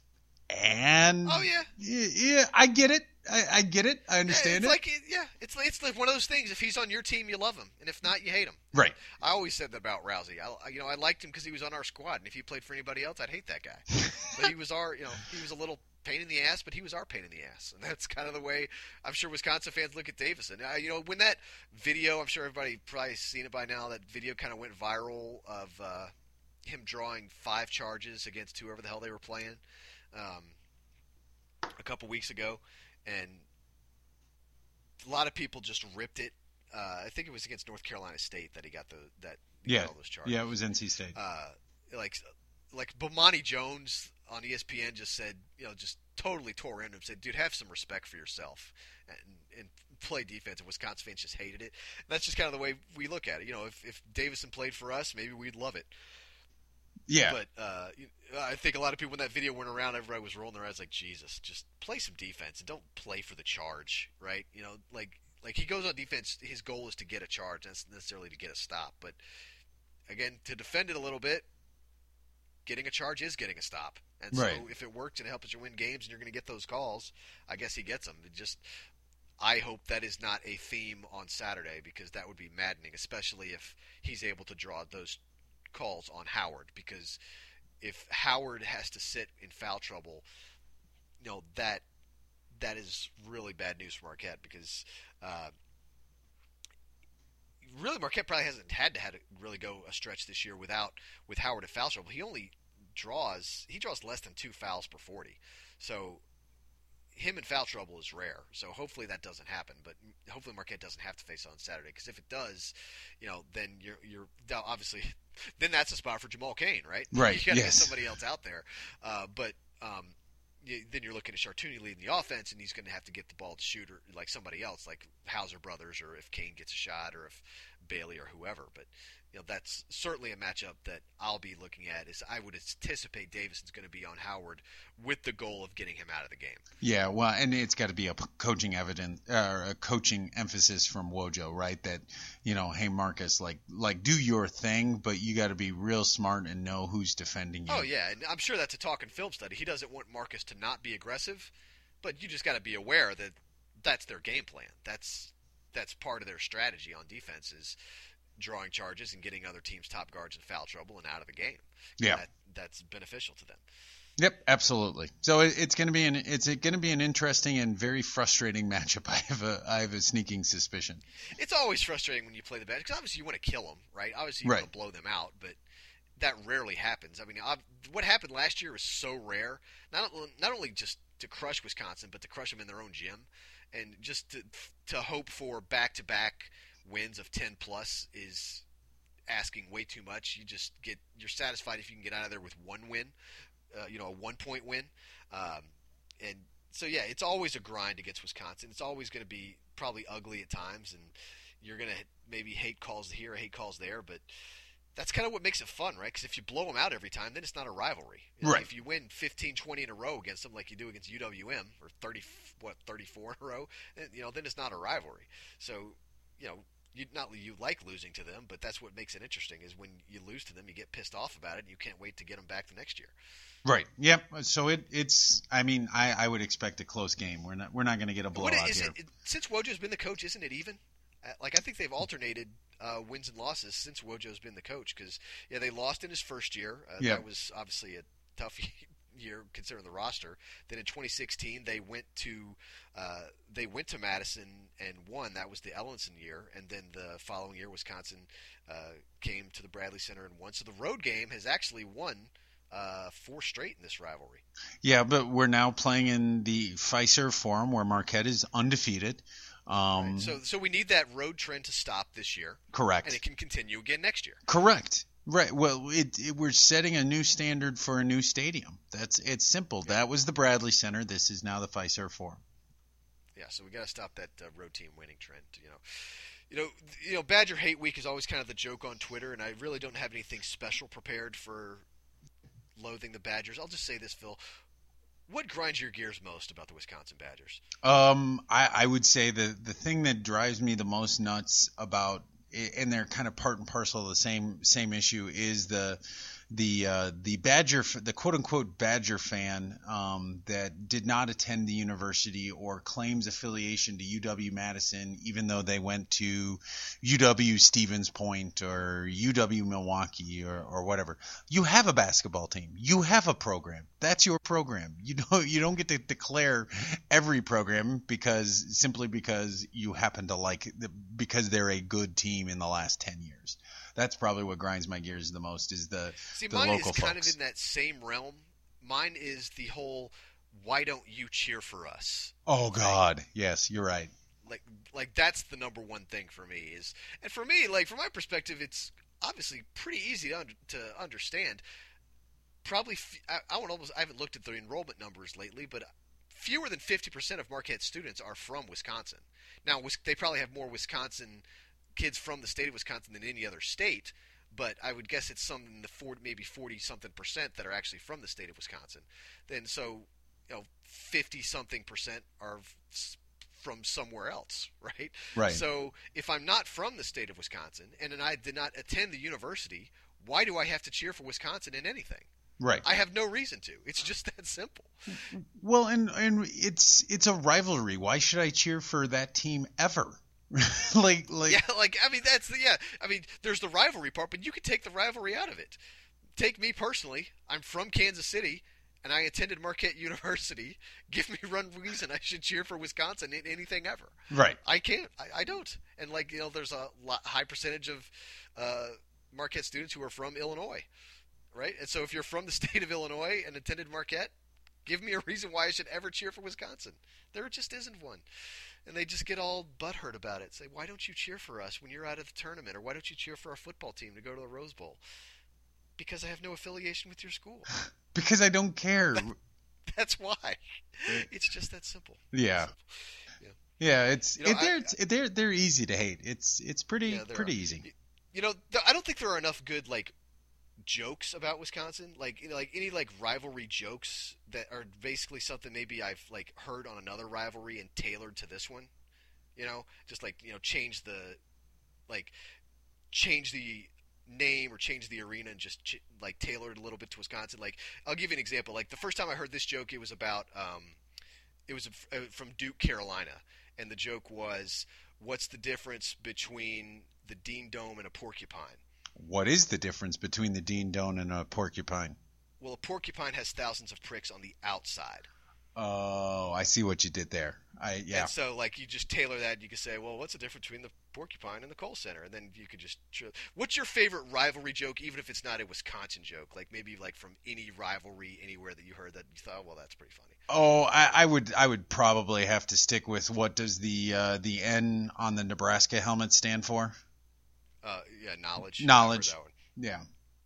And oh yeah, yeah, yeah I get it. I, I get it. I understand yeah, it's it. Like, yeah, it's like it's like one of those things. If he's on your team, you love him, and if not, you hate him. Right. I always said that about Rousey. I, you know, I liked him because he was on our squad, and if he played for anybody else, I'd hate that guy. But he was our, you know, he was a little pain in the ass, but he was our pain in the ass, and that's kind of the way I'm sure Wisconsin fans look at Davison. Uh, you know, when that video, I'm sure everybody probably seen it by now. That video kind of went viral of uh, him drawing five charges against whoever the hell they were playing um, a couple weeks ago, and a lot of people just ripped it. Uh, I think it was against North Carolina State that he got the that he yeah got all those charges. Yeah, it was N C State. Uh, like like Bomani Jones on E S P N just said, you know, just totally tore into him. Said, dude, have some respect for yourself and, and play defense. And Wisconsin fans just hated it. And that's just kind of the way we look at it. You know, if if Davison played for us, maybe we'd love it. Yeah. But uh, I think a lot of people, when that video went around, everybody was rolling their eyes like, Jesus, just play some defense and don't play for the charge, right? You know, like like he goes on defense, his goal is to get a charge, not necessarily to get a stop. But again, to defend it a little bit, getting a charge is getting a stop. And so right. if it works and it helps you win games and you're going to get those calls, I guess he gets them. It just, I hope that is not a theme on Saturday, because that would be maddening, especially if he's able to draw those calls on Howard, because if Howard has to sit in foul trouble, you know, that that is really bad news for Marquette, because uh, really Marquette probably hasn't had to had to really go a stretch this year without with Howard in foul trouble. He only draws he draws less than two fouls per forty, so him in foul trouble is rare. So hopefully that doesn't happen, but hopefully Marquette doesn't have to face it on Saturday, because if it does, you know, then you're you're obviously then that's a spot for Jamal Cain, right? Right. You got to yes. get somebody else out there, uh, but um, you, then you're looking at Chartouni leading the offense, and he's going to have to get the ball to shooter like somebody else, like Hauser brothers, or if Cain gets a shot, or if Bailey or whoever. But you know, that's certainly a matchup that I'll be looking at. Is I would anticipate Davison's going to be on Howard with the goal of getting him out of the game. Yeah, well, and it's got to be a coaching evidence or a coaching emphasis from Wojo, right? That, you know, hey Marcus, like like do your thing, but you got to be real smart and know who's defending you. Oh yeah, and I'm sure that's a talk and film study. He doesn't want Marcus to not be aggressive, but you just got to be aware that that's their game plan. That's that's part of their strategy on defense, is drawing charges and getting other teams' top guards in foul trouble and out of the game. Yeah, that, that's beneficial to them. Yep, absolutely. So it, it's going to be an it's going to be an interesting and very frustrating matchup. I have a I have a sneaking suspicion. It's always frustrating when you play the bad, because obviously you want to kill them, right? Obviously you right. want to blow them out, but that rarely happens. I mean, I've, what happened last year was so rare. Not not only just to crush Wisconsin, but to crush them in their own gym, and just to to hope for back to back wins of ten plus is asking way too much. You just get you're satisfied if you can get out of there with one win, uh, you know, a one point win, um, and so yeah, it's always a grind against Wisconsin. It's always going to be probably ugly at times, and you're going to maybe hate calls here, hate calls there, but that's kind of what makes it fun, right? Because if you blow them out every time, then it's not a rivalry. You know, right. If you win fifteen, twenty in a row against them, like you do against U W M, or thirty, what, thirty-four in a row, then, you know, then it's not a rivalry. So, you know, you not you like losing to them, but that's what makes it interesting, is when you lose to them, you get pissed off about it, and you can't wait to get them back the next year. Right. Yep. So it it's. I mean, I, I would expect a close game. We're not we're not going to get a blowout what is here. It, since Wojo's been the coach, isn't it even? Like I think they've alternated uh, wins and losses since Wojo's been the coach, because yeah, they lost in his first year. Uh, yeah. That was obviously a tough year considering the roster. Then in twenty sixteen they went to uh, they went to Madison and won. That was the Ellenson year, and then the following year Wisconsin uh, came to the Bradley Center and won. So the road game has actually won uh, four straight in this rivalry. Yeah, but we're now playing in the Fiserv Forum where Marquette is undefeated. Um, right. So so we need that road trend to stop this year. Correct. And it can continue again next year. Correct. Right. Well, it, it, we're setting a new standard for a new stadium. That's it's simple. Yeah. That was the Bradley Center. This is now the Fiserv Forum. Yeah. So we got to stop that uh, road team winning trend. You know, you know, you know. Badger Hate Week is always kind of the joke on Twitter, and I really don't have anything special prepared for loathing the Badgers. I'll just say this, Phil. What grinds your gears most about the Wisconsin Badgers? Um, I, I would say the the thing that drives me the most nuts about, and they're kind of part and parcel of the same same issue, is the the uh, the Badger, the quote unquote Badger fan um, that did not attend the university or claims affiliation to U W Madison, even though they went to U W Stevens Point or U W Milwaukee or, or whatever. You have a basketball team. You have a program. That's your program. You don't you don't get to declare every program because simply because you happen to like the, because they're a good team in the last ten years. That's probably what grinds my gears the most is the, See, the mine local is kind folks. of in that same realm. Mine is the whole, why don't you cheer for us? Oh, God. Yes, you're right. Like, like that's the number one thing for me. Is And for me, like from my perspective, it's obviously pretty easy to, under, to understand. Probably, I, I, would almost, I haven't looked at the enrollment numbers lately, but fewer than fifty percent of Marquette students are from Wisconsin. Now, they probably have more Wisconsin kids from the state of Wisconsin than any other state, but I would guess it's some in the forty, maybe forty something percent that are actually from the state of Wisconsin. Then so, you know, fifty something percent are from somewhere else, right? Right. So if I'm not from the state of Wisconsin and then I did not attend the university, why do I have to cheer for Wisconsin in anything? Right. I have no reason to. It's just that simple. Well, and and it's it's a rivalry. Why should I cheer for that team ever? like, like, yeah, like I mean, that's the yeah. I mean, there's the rivalry part, but you could take the rivalry out of it. Take me personally. I'm from Kansas City, and I attended Marquette University. Give me one reason I should cheer for Wisconsin in anything ever. Right. I can't. I, I don't. And like you know, there's a lot, high percentage of uh, Marquette students who are from Illinois, right? And so if you're from the state of Illinois and attended Marquette, give me a reason why I should ever cheer for Wisconsin. There just isn't one. And they just get all butthurt about it. Say, why don't you cheer for us when you're out of the tournament? Or why don't you cheer for our football team to go to the Rose Bowl? Because I have no affiliation with your school. Because I don't care. That, that's why. It's just that simple. Yeah. Simple. Yeah. Yeah, it's you know, it, they're, I, it's, they're they're easy to hate. It's it's pretty yeah, pretty are. easy. You know, I don't think there are enough good like jokes about Wisconsin, like you know, like any like rivalry jokes that are basically something maybe I've like heard on another rivalry and tailored to this one. You know, just like you know, change the like change the name or change the arena and just ch- like tailor it a little bit to Wisconsin. Like I'll give you an example. Like the first time I heard this joke, it was about um, it was a, a, from Duke, Carolina, and the joke was, "What's the difference between the Dean Dome and a porcupine?" What is the difference between the Dean Dome and a porcupine? Well, a porcupine has thousands of pricks on the outside. Oh, I see what you did there. I yeah. And so, like, you just tailor that. And you can say, well, what's the difference between the porcupine and the Kohl Center? And then you could just. What's your favorite rivalry joke, even if it's not a Wisconsin joke? Like maybe like from any rivalry anywhere that you heard that you thought, well, that's pretty funny. Oh, I, I would I would probably have to stick with what does the uh, the N on the Nebraska helmet stand for? Uh, yeah, knowledge. Knowledge. That one. Yeah.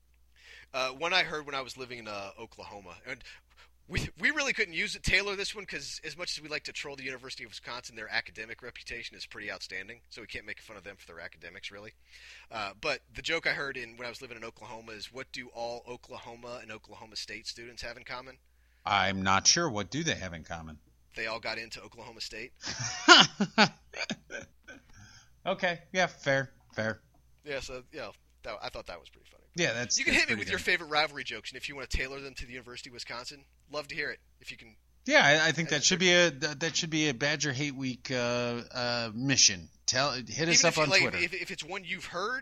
Uh, one I heard when I was living in uh, Oklahoma, and we we really couldn't use it tailor this one because as much as we like to troll the University of Wisconsin, their academic reputation is pretty outstanding, so we can't make fun of them for their academics really. Uh, but the joke I heard in when I was living in Oklahoma is, what do all Oklahoma and Oklahoma State students have in common? I'm not sure. What do they have in common? They all got into Oklahoma State. Okay. Yeah. Fair. Fair. Yeah. So yeah, that, I thought that was pretty funny. Yeah, that's. You can that's hit me with good. your favorite rivalry jokes, and if you want to tailor them to the University of Wisconsin, love to hear it. If you can. Yeah, I, I think that should be a that should be a Badger Hate Week uh, uh, mission. Tell hit us Even up if you, on like, Twitter. If, if it's one you've heard,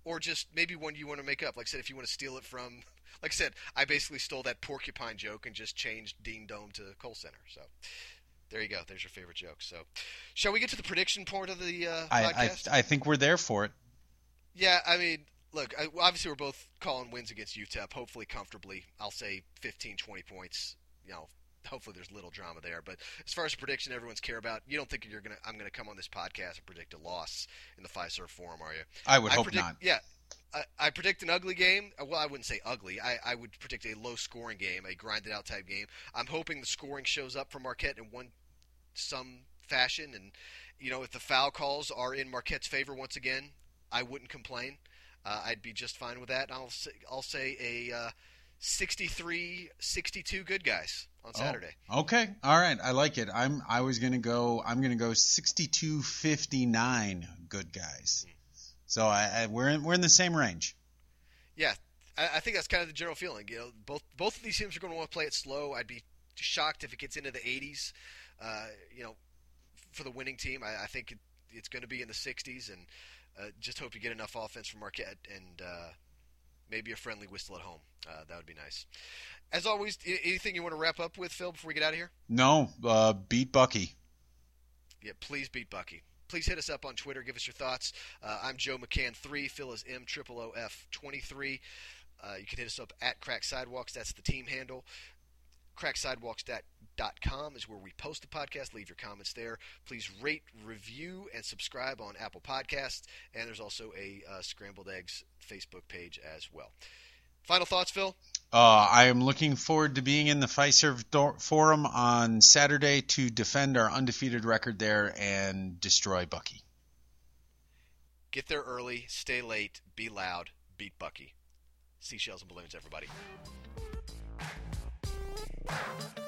or just maybe one you want to make up. Like I said, if you want to steal it from, like I said, I basically stole that porcupine joke and just changed Dean Dome to Kohl Center. So there you go. There's your favorite joke. So shall we get to the prediction part of the uh, I, podcast? I I think we're there for it. Yeah, I mean, look, I, obviously we're both calling wins against U T E P, hopefully comfortably. I'll say fifteen, twenty points. You know, hopefully there's little drama there. But as far as a prediction everyone's care about, you don't think you're gonna I'm gonna come on this podcast and predict a loss in the Fiserv Forum, are you? I would I hope predict, not. Yeah. I, I predict an ugly game. Well, I wouldn't say ugly. I, I would predict a low-scoring game, a grinded-out type game. I'm hoping the scoring shows up for Marquette in one some fashion. And, you know, if the foul calls are in Marquette's favor once again, I wouldn't complain. Uh, I'd be just fine with that. I'll say, I'll say a uh, sixty-three sixty-two good guys on Saturday. Oh, okay. All right. I like it. I'm I was going to go I'm going to go sixty-two fifty-nine good guys. Mm. So I, I, we're in we're in the same range. Yeah, I, I think that's kind of the general feeling. You know, both both of these teams are going to want to play it slow. I'd be shocked if it gets into the eighties. Uh, you know, for the winning team, I, I think it, it's going to be in the sixties, and uh, just hope you get enough offense from Marquette and uh, maybe a friendly whistle at home. Uh, that would be nice. As always, anything you want to wrap up with, Phil, before we get out of here? No, uh, beat Bucky. Yeah, please beat Bucky. Please hit us up on Twitter. Give us your thoughts. Uh, I'm Joe McCann three. Phil is M O O O F twenty-three. Uh, you can hit us up at Crack Sidewalks. That's the team handle. crack sidewalks dot com is where we post the podcast. Leave your comments there. Please rate, review, and subscribe on Apple Podcasts. And there's also a uh, Scrambled Eggs Facebook page as well. Final thoughts, Phil? Uh, I am looking forward to being in the Fiserv do- Forum on Saturday to defend our undefeated record there and destroy Bucky. Get there early, stay late, be loud, beat Bucky. Seashells and balloons, everybody.